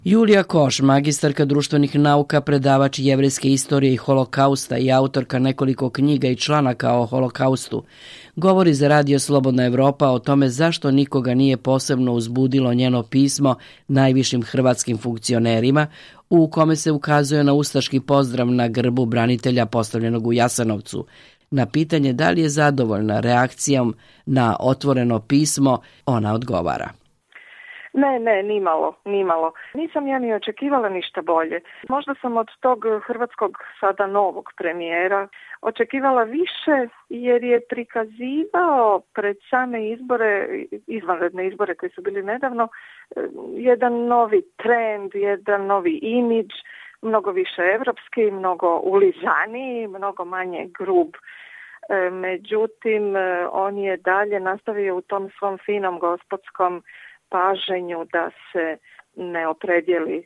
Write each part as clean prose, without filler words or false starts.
Julija Koš, magistarka društvenih nauka, predavač jevrejske istorije i holokausta i autorka nekoliko knjiga i članaka o holokaustu, govori za Radio Slobodna Evropa o tome zašto nikoga nije posebno uzbudilo njeno pismo najvišim hrvatskim funkcionerima, u kome se ukazuje na ustaški pozdrav na grbu branitelja postavljenog u Jasenovcu. Na pitanje da li je zadovoljna reakcijom na otvoreno pismo, ona odgovara. Ne, nimalo. Nisam ja ni očekivala ništa bolje. Možda sam od tog hrvatskog sada novog premijera očekivala više jer je prikazivao pred same izbore, izvanredne izbore koji su bili nedavno, jedan novi trend, jedan novi imidž, mnogo više evropski, mnogo ulizaniji, mnogo manje grub. Međutim, on je dalje nastavio u tom svom finom gospodskom paženju da se ne opredijeli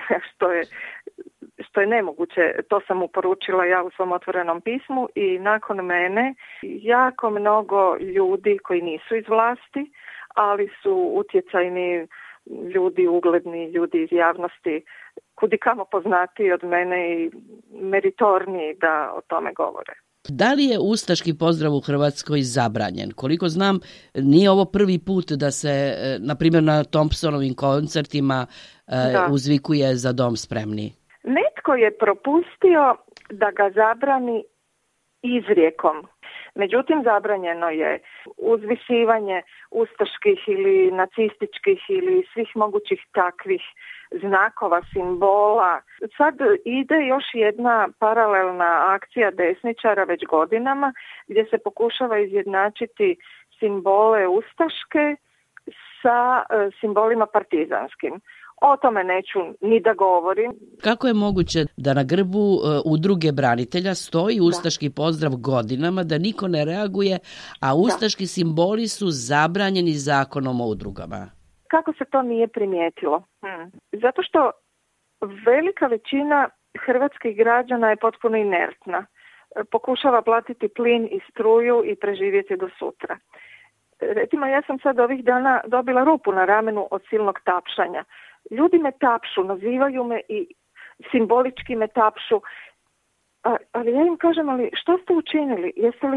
što je nemoguće. To sam mu poručila ja u svom otvorenom pismu i nakon mene jako mnogo ljudi koji nisu iz vlasti, ali su utjecajni ljudi, ugledni ljudi iz javnosti, kudikamo poznatiji od mene i meritorniji da o tome govore. Da li je ustaški pozdrav u Hrvatskoj zabranjen? Koliko znam, nije ovo prvi put da se, na primjer, na Thompsonovim koncertima uzvikuje Za dom spremni. Netko je propustio da ga zabrani izrijekom. Međutim, zabranjeno je uzvisivanje ustaških ili nacističkih ili svih mogućih takvih znakova, simbola. Sad ide još jedna paralelna akcija desničara već godinama gdje se pokušava izjednačiti simbole ustaške sa simbolima partizanskim. O tome neću ni da govorim. Kako je moguće da na grbu udruge branitelja stoji ustaški pozdrav godinama, da niko ne reaguje, a ustaški simboli su zabranjeni zakonom o udrugama? Kako se to nije primijetilo? Zato što velika većina hrvatskih građana je potpuno inertna. Pokušava platiti plin i struju i preživjeti do sutra. Recimo, ja sam sad ovih dana dobila rupu na ramenu od silnog tapšanja. Ljudi me tapšu, nazivaju me i simbolički me tapšu, ali ja im kažem, ali što ste učinili? Jeste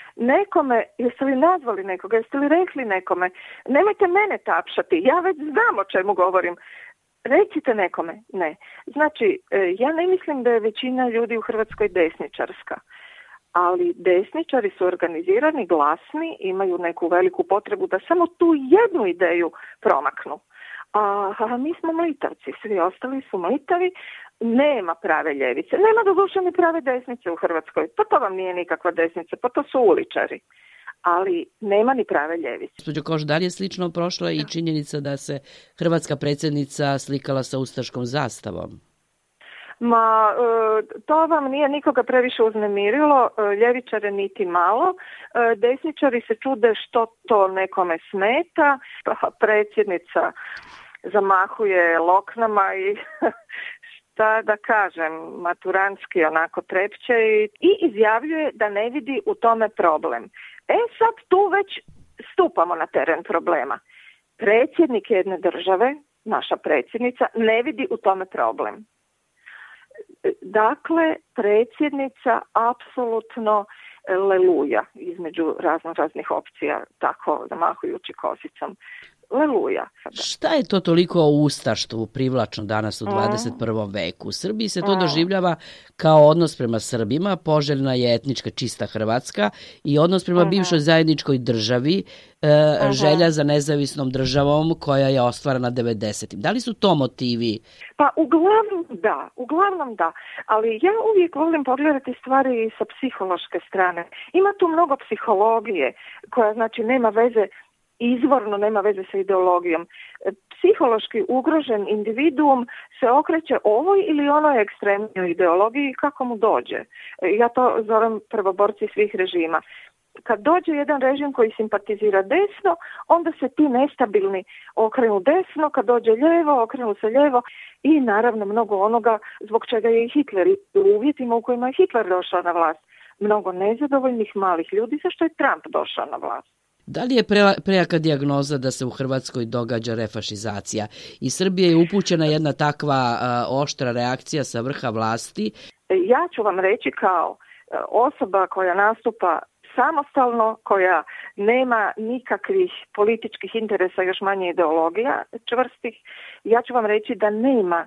li nazvali nekoga? Jeste li rekli nekome? Nemojte mene tapšati, ja već znam o čemu govorim. Recite nekome. Ne. Znači, ja ne mislim da je većina ljudi u Hrvatskoj desničarska, ali desničari su organizirani, glasni, imaju neku veliku potrebu da samo tu jednu ideju promaknu. A mi smo mlitavci, svi ostali su mlitavi, nema prave ljevice, nema doduše ni prave desnice u Hrvatskoj, pa to vam nije nikakva desnica, pa to su uličari, ali nema ni prave ljevice. Gospođo Koš, da li je slično prošla i činjenica da se hrvatska predsjednica slikala sa ustaškom zastavom? To vam nije nikoga previše uznemirilo, ljevičare niti malo, desničari se čude što to nekome smeta, predsjednica zamahuje loknama i šta da kažem, maturanski onako trepće i izjavljuje da ne vidi u tome problem. Sad tu već stupamo na teren problema. Predsjednik jedne države, naša predsjednica, ne vidi u tome problem. Dakle, predsjednica apsolutno leluja između raznih opcija, tako zamahujući kosicom. Leluja. Šta je to toliko o ustaštvu privlačno danas u 21. veku? U Srbiji se to doživljava kao odnos prema Srbima, poželjna je etnička čista Hrvatska i odnos prema bivšoj zajedničkoj državi, želja za nezavisnom državom koja je ostvarena 90. Da li su to motivi? Pa uglavnom da, ali ja uvijek volim pogledati stvari sa psihološke strane. Ima tu mnogo psihologije koja znači nema veze, izvorno nema veze sa ideologijom. Psihološki ugrožen individuum se okreće ovoj ili onoj ekstremnoj ideologiji kako mu dođe. Ja to zovem prvoborci svih režima. Kad dođe jedan režim koji simpatizira desno, onda se ti nestabilni okrenu desno, kad dođe lijevo, okrenu se lijevo i naravno mnogo onoga zbog čega je i Hitler u uvjetima u kojima je Hitler došao na vlast. Mnogo nezadovoljnih malih ljudi zašto je Trump došao na vlast. Da li je prejaka dijagnoza da se u Hrvatskoj događa refašizacija? I Srbije je upućena jedna takva oštra reakcija sa vrha vlasti. Ja ću vam reći kao osoba koja nastupa samostalno, koja nema nikakvih političkih interesa, još manje ideologija čvrstih, ja ću vam reći da nema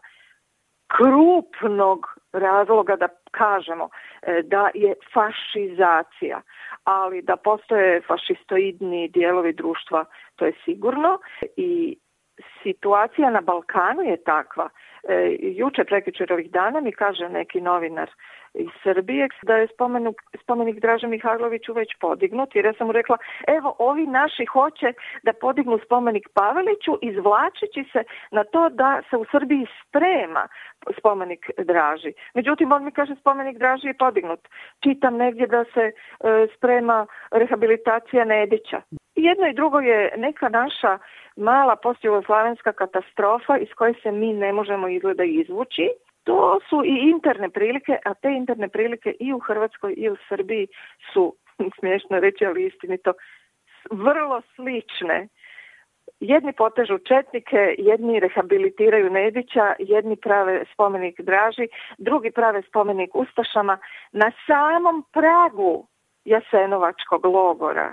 krupnog razloga da kažemo da je fašizacija, ali da postoje fašistoidni dijelovi društva, to je sigurno. I situacija na Balkanu je takva. Juče, prekjučer ovih dana mi kaže neki novinar iz Srbije da je spomenik Draže Mihajloviću već podignut, jer ja sam mu rekla, evo ovi naši hoće da podignu spomenik Paveliću izvlačeći se na to da se u Srbiji sprema spomenik Draži. Međutim, on mi kaže spomenik Draži je podignut. Čitam negdje da se sprema rehabilitacija Nedića. Jedno i drugo je neka naša mala postjugoslavenska katastrofa iz koje se mi ne možemo izgleda izvući. To su i interne prilike, a te interne prilike i u Hrvatskoj i u Srbiji su, smiješno reći, ali istinito, vrlo slične. Jedni potežu četnike, jedni rehabilitiraju Nedića, jedni prave spomenik Draži, drugi prave spomenik ustašama na samom pragu Jasenovačkog logora.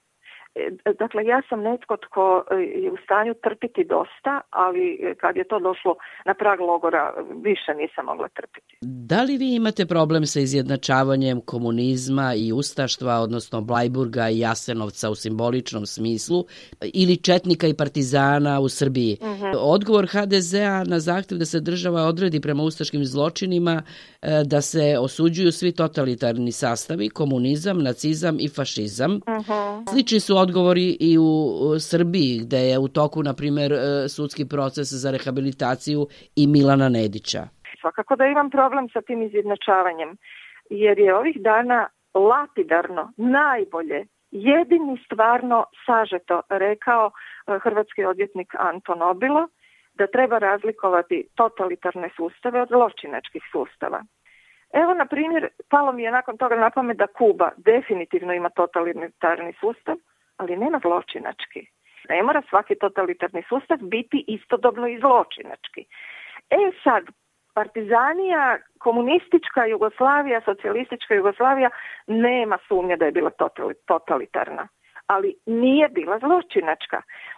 Dakle, ja sam netko tko je u stanju trpiti dosta, ali kad je to došlo na prag logora, više nisam mogla trpiti. Da li vi imate problem sa izjednačavanjem komunizma i ustaštva, odnosno Blajburga i Jasenovca u simboličnom smislu, ili četnika i partizana u Srbiji? Odgovor HDZ-a na zahtjev da se država odredi prema ustaškim zločinima, da se osuđuju svi totalitarni sastavi, komunizam, nacizam i fašizam. Slični su odgovori i u Srbiji, gde je u toku, na primjer, sudski proces za rehabilitaciju i Milana Nedića. Svakako da imam problem sa tim izjednačavanjem, jer je ovih dana lapidarno, najbolje, jedini stvarno sažeto rekao hrvatski odvjetnik Anton Obilo da treba razlikovati totalitarne sustave od zločinačkih sustava. Evo, na primjer, palo mi je nakon toga na pamet da Kuba definitivno ima totalitarni sustav, ali nema zločinački. Ne mora svaki totalitarni sustav biti istodobno i zločinački. Sad, partizanija, komunistička Jugoslavija, socijalistička Jugoslavija nema sumnje da je bila totalitarna, ali nije bila zločinačka.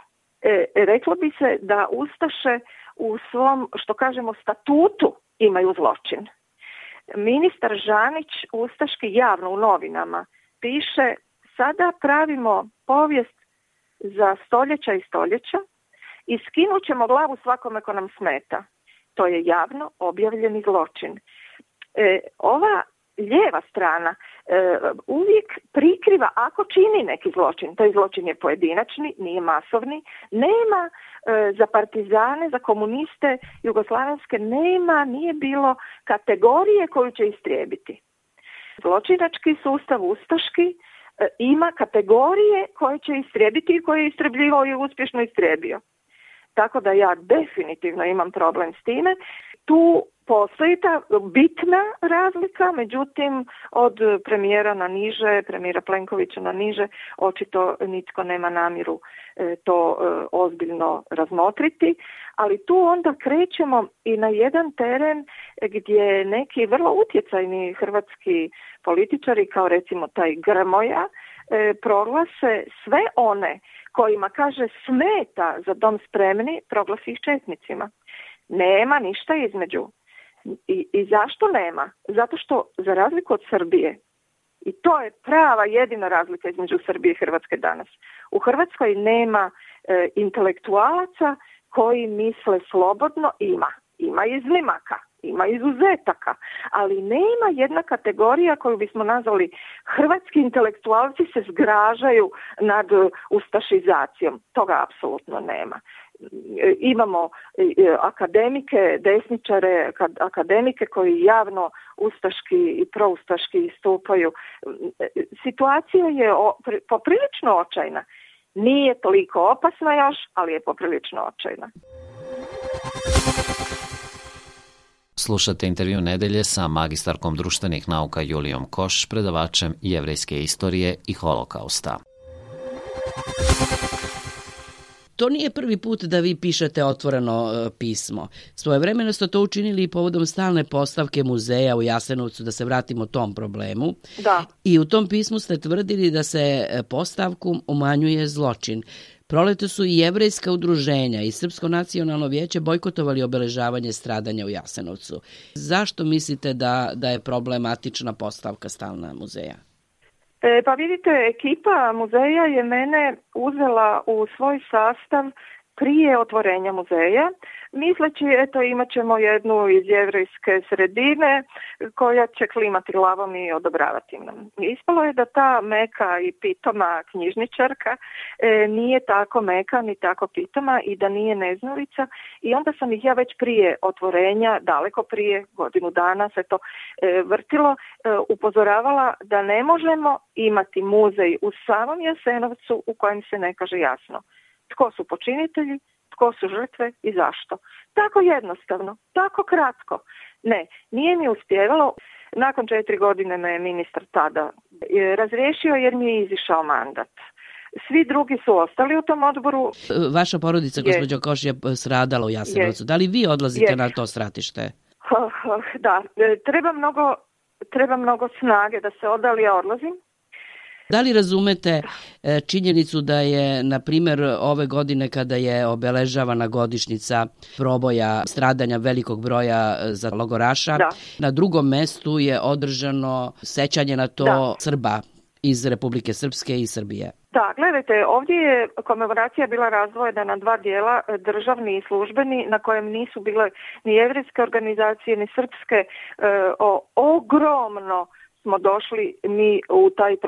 Reklo bi se da ustaše u svom, što kažemo, statutu imaju zločin. Ministar Žanić ustaški javno u novinama piše: sada pravimo povijest za stoljeća i stoljeća i skinut ćemo glavu svakome ko nam smeta. To je javno objavljeni zločin. Ova lijeva strana uvijek prikriva ako čini neki zločin. Taj zločin je pojedinačni, nije masovni. Nema za partizane, za komuniste jugoslavenske, nije bilo kategorije koju će istrijebiti. Zločinački sustav ustaški ima kategorije koje će istrijebiti i koje je istrebljivao i uspješno istrijebio. Tako da ja definitivno imam problem s time. Tu postoji ta bitna razlika, međutim od premijera na niže, premijera Plenkovića na niže, očito nitko nema namjeru to ozbiljno razmotriti, ali tu onda krećemo i na jedan teren gdje neki vrlo utjecajni hrvatski političari, kao recimo taj Grmoja, proglase sve one kojima kaže smeta Za dom spremni, proglasi ih četnicima. Nema ništa između. I zašto nema? Zato što, za razliku od Srbije, i to je prava jedina razlika između Srbije i Hrvatske danas, u Hrvatskoj nema intelektualaca koji misle slobodno. Ima iznimaka, ima izuzetaka, ali nema jedna kategorija koju bismo nazvali hrvatski intelektualci se zgražaju nad ustašizacijom. Toga apsolutno nema. Imamo akademike, desničare, akademike koji javno ustaški i proustaški istupaju. Situacija je poprilično očajna. Nije toliko opasna još, ali je poprilično očajna. Slušate intervju nedelje sa magistarkom društvenih nauka Julijom Koš, predavačem jevrejske istorije i holokausta. To nije prvi put da vi pišete otvoreno pismo. Svojevremeno ste to učinili i povodom stalne postavke muzeja u Jasenovcu, da se vratimo tom problemu. Da. I u tom pismu ste tvrdili da se postavkom umanjuje zločin. Proleto su i jevrejska udruženja i Srpsko nacionalno vijeće bojkotovali obeležavanje stradanja u Jasenovcu. Zašto mislite da je problematična postavka stalna muzeja? Pa vidite, ekipa muzeja je mene uzela u svoj sastav prije otvorenja muzeja, misleći, eto, imat ćemo jednu iz jevrejske sredine koja će klimati glavom i odobravati nam. Ispalo je da ta meka i pitoma knjižničarka nije tako meka ni tako pitoma i da nije neznalica, i onda sam ih ja već prije otvorenja, daleko prije, godinu dana se to vrtilo, upozoravala da ne možemo imati muzej u samom Jasenovcu u kojem se ne kaže jasno tko su počinitelji, tko su žrtve i zašto. Tako jednostavno, tako kratko. Ne, nije mi uspjevalo. Nakon 4 godine me je ministar tada razriješio jer mi je izišao mandat. Svi drugi su ostali u tom odboru. Vaša porodica, gospođo Koš, je stradala u Jasenovcu. Da li vi odlazite na to stratište? Da, treba mnogo snage da se oda, ali ja odlazim. Da li razumete činjenicu da je, na primjer, ove godine kada je obeležavana godišnjica proboja stradanja velikog broja za logoraša, na drugom mestu je održano sećanje na to Srba iz Republike Srpske i Srbije? Da, gledajte, ovdje je komemoracija bila razdvojena na 2 dijela, državni i službeni, na kojem nisu bile ni jevrejske organizacije, ni srpske. Ogromno smo došli mi u taj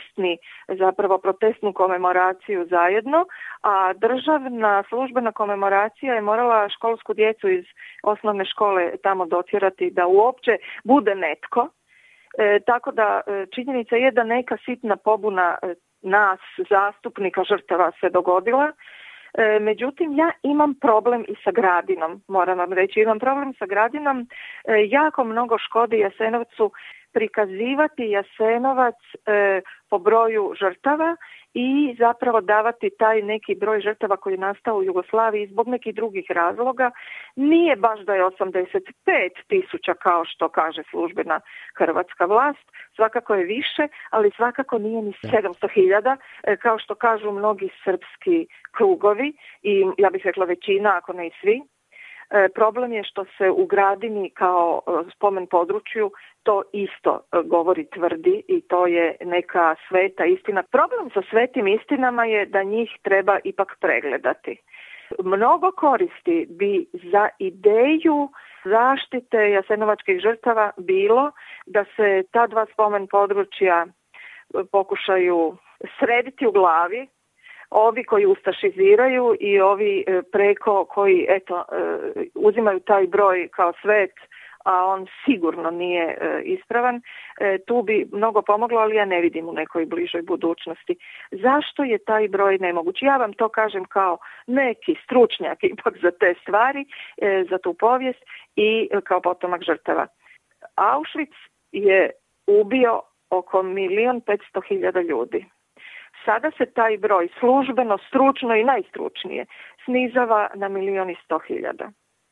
protestnu komemoraciju zajedno, a državna službena komemoracija je morala školsku djecu iz osnovne škole tamo dotjerati da uopće bude netko. Tako da činjenica je da neka sitna pobuna nas, zastupnika žrtava, se dogodila. Međutim, ja imam problem i sa Gradinom, moram vam reći, imam problem sa Gradinom. Jako mnogo škodi Jasenovcu prikazivati Jasenovac po broju žrtava i zapravo davati taj neki broj žrtava koji je nastao u Jugoslaviji zbog nekih drugih razloga. Nije baš da je 85.000 kao što kaže službena hrvatska vlast, svakako je više, ali svakako nije ni 700.000 kao što kažu mnogi srpski krugovi i ja bih rekla većina, ako ne i svi. Problem je što se u Gradini kao spomen području to isto tvrdi i to je neka sveta istina. Problem sa svetim istinama je da njih treba ipak pregledati. Mnogo koristi bi za ideju zaštite jasenovačkih žrtava bilo da se ta 2 spomen područja pokušaju srediti u glavi, ovi koji ustašiziraju i ovi preko koji uzimaju taj broj kao svet, a on sigurno nije ispravan. Tu bi mnogo pomoglo, ali ja ne vidim u nekoj bližoj budućnosti. Zašto je taj broj nemoguć? Ja vam to kažem kao neki stručnjak ipak za te stvari, za tu povijest i kao potomak žrtava. Auschwitz je ubio oko 1.500.000 ljudi. Sada se taj broj službeno, stručno i najstručnije snizava na 1.100.000.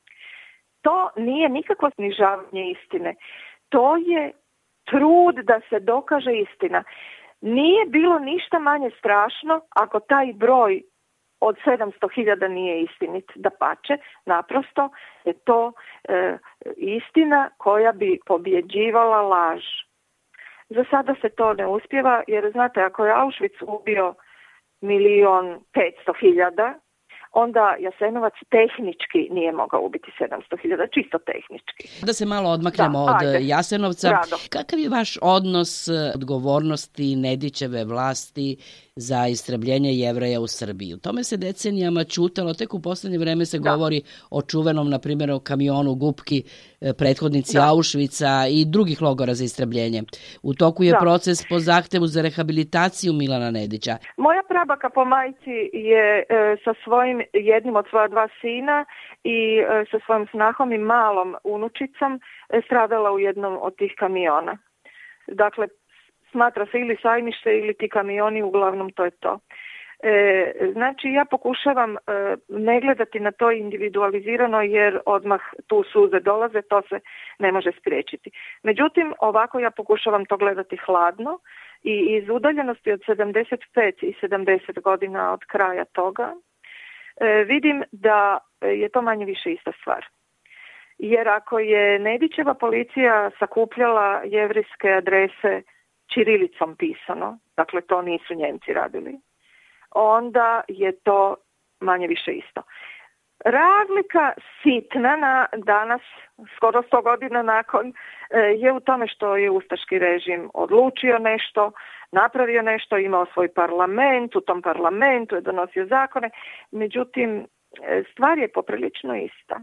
To nije nikakvo snižavanje istine. To je trud da se dokaže istina. Nije bilo ništa manje strašno ako taj broj od 700.000 nije istinit. Dapače, naprosto je to istina koja bi pobjeđivala laž. Za sada se to ne uspjeva, jer znate, ako je Auschwitz ubio 1.500.000, onda Jasenovac tehnički nije mogao ubiti 700.000, čisto tehnički. Da se malo odmaknemo od Jasenovca. Rado. Kakav je vaš odnos odgovornosti Nedićeve vlasti za istrebljenje Jevreja u Srbiji? U tome se decenijama ćutalo, tek u posljednje vreme se govori o čuvenom, na primjer, o kamionu Gupki, prethodnici Auschwitza i drugih logora za istrebljenje. U toku je proces po zahtevu za rehabilitaciju Milana Nedića. Moja prabaka po majci je sa jednim od svoja 2 sina i sa svojom snahom i malom unučicom stradala u jednom od tih kamiona. Dakle, smatra se ili Sajmište ili ti kamioni, uglavnom to je to. Znači ja pokušavam ne gledati na to individualizirano jer odmah tu suze dolaze, to se ne može spriječiti. Međutim, ovako ja pokušavam to gledati hladno i iz udaljenosti od 75 i 70 godina od kraja toga vidim da je to manje više ista stvar. Jer ako je Nedićeva policija sakupljala jevrijske adrese ćirilicom pisano, dakle to nisu Njemci radili, onda je to manje više isto. Razlika sitna na danas, skoro 100 godina nakon, je u tome što je ustaški režim odlučio nešto, napravio nešto, imao svoj parlament, u tom parlamentu je donosio zakone, međutim stvar je poprilično ista.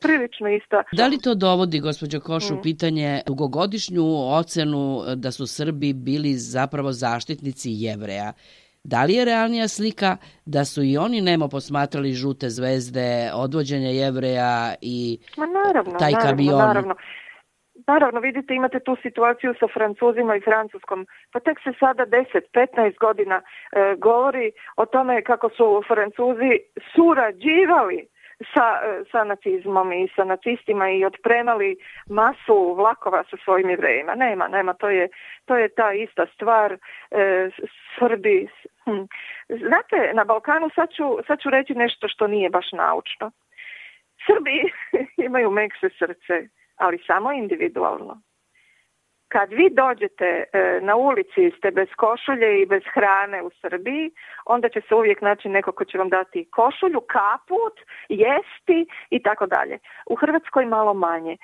Da li to dovodi, gospođo Koš, u pitanje dugogodišnju ocenu da su Srbi bili zapravo zaštitnici Jevreja? Da li je realnija slika da su i oni nemo posmatrali žute zvezde, odvođenja Jevreja i taj kamion? Naravno, vidite, imate tu situaciju sa Francuzima i Francuskom. Pa tek se sada 10-15 godina govori o tome kako su Francuzi surađivali sa nacizmom i sa nacistima i otpremali masu vlakova sa svojim Jevrejima. Nema, to je ta ista stvar. Srbi. Znate, na Balkanu sad ću reći nešto što nije baš naučno. Srbi imaju mekše srce, ali samo individualno. Kad vi dođete na ulici, ste bez košulje i bez hrane u Srbiji, onda će se uvijek naći neko ko će vam dati košulju, kaput, jesti i tako dalje. U Hrvatskoj malo manje.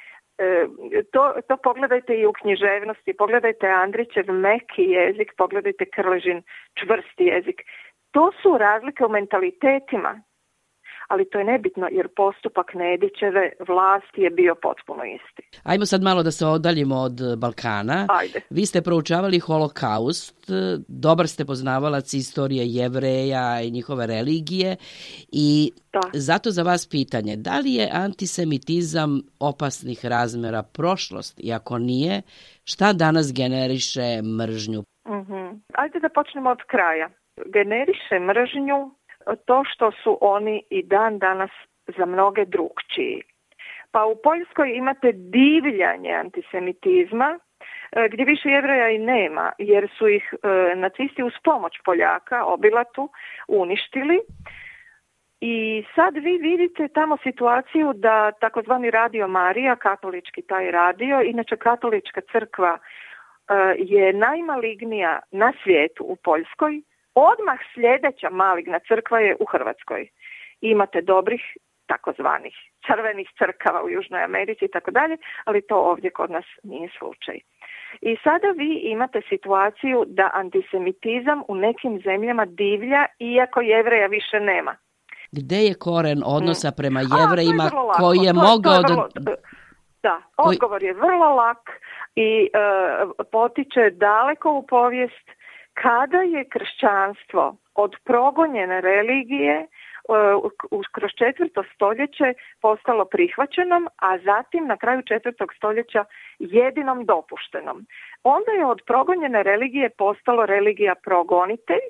To pogledajte i u književnosti, pogledajte Andrićev meki jezik, pogledajte Krležin čvrsti jezik. To su razlike u mentalitetima, ali to je nebitno jer postupak Nedićeve vlasti je bio potpuno isti. Ajmo sad malo da se odaljimo od Balkana. Ajde. Vi ste proučavali holokaust, dobar ste poznavalac istorije Jevreja i njihove religije i zato za vas pitanje, da li je antisemitizam opasnih razmjera prošlost i ako nije, šta danas generiše mržnju? Ajde da počnemo od kraja. Generiše mržnju to što su oni i dan danas za mnoge drukčiji. Pa u Poljskoj imate divljanje antisemitizma, gdje više Jevreja i nema, jer su ih nacisti uz pomoć Poljaka, obilatu, uništili. I sad vi vidite tamo situaciju da takozvani Radio Marija, katolički taj radio, inače katolička crkva je najmalignija na svijetu u Poljskoj. Odmah sljedeća maligna crkva je u Hrvatskoj. Imate dobrih takozvanih crvenih crkava u Južnoj Americi i tako dalje, ali to ovdje kod nas nije slučaj. I sada vi imate situaciju da antisemitizam u nekim zemljama divlja, iako Jevreja više nema. Gde je koren odnosa prema Jevrejima koji je mogao Da, odgovor je vrlo lak i potiče daleko u povijest kada je kršćanstvo od progonjene religije kroz 4. stoljeće postalo prihvaćenom, a zatim na kraju 4. stoljeća jedinom dopuštenom. Onda je od progonjene religije postalo religija progonitelj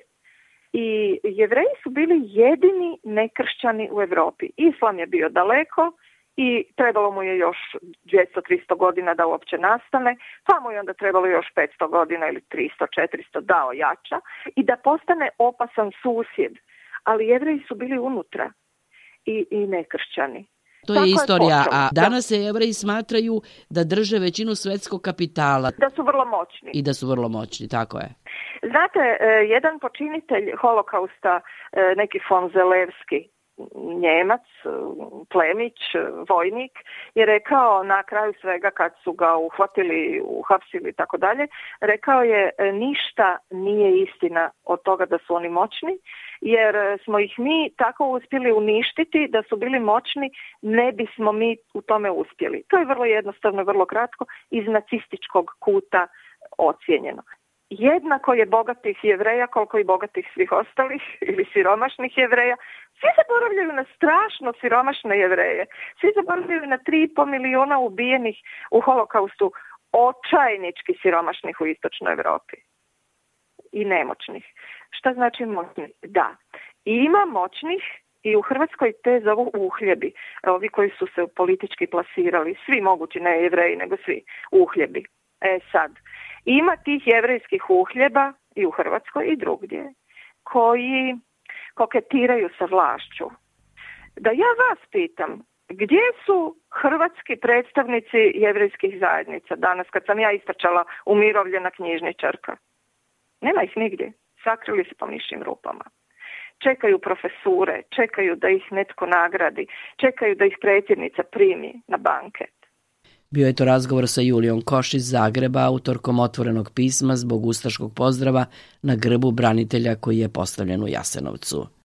i Jevreji su bili jedini nekršćani u Europi. Islam je bio daleko i trebalo mu je još 200-300 godina da uopće nastane, pa mu je onda trebalo još 500 godina ili 300-400 da ojača i da postane opasan susjed. Ali Jevreji su bili unutra i nekršćani. To je istorija, a danas se Jevreji smatraju da drže većinu svjetskog kapitala. Da su vrlo moćni. I da su vrlo moćni, tako je. Znate, jedan počinitelj holokausta, neki von Zelewski, Njemac, plemić, vojnik, je rekao na kraju svega kad su ga uhvatili, uhapsili i tako dalje, rekao je ništa nije istina od toga da su oni moćni, jer smo ih mi tako uspjeli uništiti da su bili moćni, ne bismo mi u tome uspjeli. To je vrlo jednostavno, vrlo kratko, iz nacističkog kuta ocijenjeno. Jednako je bogatih Jevreja koliko i bogatih svih ostalih ili siromašnih Jevreja. Svi zaboravljaju na strašno siromašne Jevreje. Svi zaboravljaju na 3,5 milijuna ubijenih u holokaustu, očajnički siromašnih u istočnoj Europi i nemoćnih. Šta znači moćni? Da, I ima moćnih i u Hrvatskoj te zovu uhljebi. Ovi koji su se politički plasirali, svi mogući, ne Jevreji, nego svi uhljebi. Sad, ima tih jevrejskih uhljeba i u Hrvatskoj i drugdje, koji koketiraju sa vlašću. Da ja vas pitam, gdje su hrvatski predstavnici jevrejskih zajednica danas, kad sam ja istrčala umirovljena knjižničarka? Nema ih nigdje. Sakrili se po mišjim rupama. Čekaju profesure, čekaju da ih netko nagradi, čekaju da ih predsjednica primi na banket. Bio je to razgovor sa Julijom Koš iz Zagreba, autorkom otvorenog pisma zbog ustaškog pozdrava na grbu branitelja koji je postavljen u Jasenovcu.